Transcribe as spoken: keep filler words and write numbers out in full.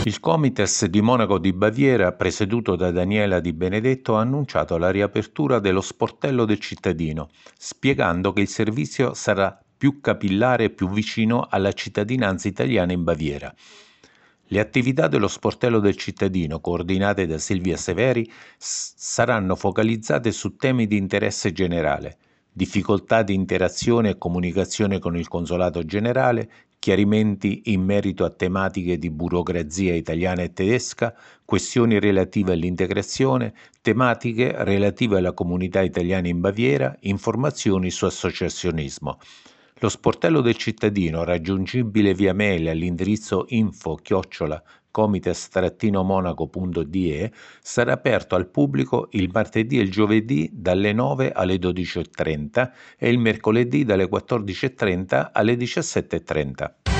Il Comites di Monaco di Baviera, presieduto da Daniela Di Benedetto, ha annunciato la riapertura dello Sportello del cittadino, spiegando che il servizio sarà più capillare e più vicino alla cittadinanza italiana in Baviera. Le attività dello Sportello del cittadino, coordinate da Silvia Severi, s- saranno focalizzate su temi di interesse generale: difficoltà di interazione e comunicazione con il consolato generale, chiarimenti in merito a tematiche di burocrazia italiana e tedesca, questioni relative all'integrazione, tematiche relative alla comunità italiana in Baviera, informazioni su associazionismo. Lo sportello del cittadino, raggiungibile via mail all'indirizzo info chiocciola comites-monaco punto de, sarà aperto al pubblico il martedì e il giovedì dalle nove alle dodici e trenta e il mercoledì dalle quattordici e trenta alle diciassette e trenta.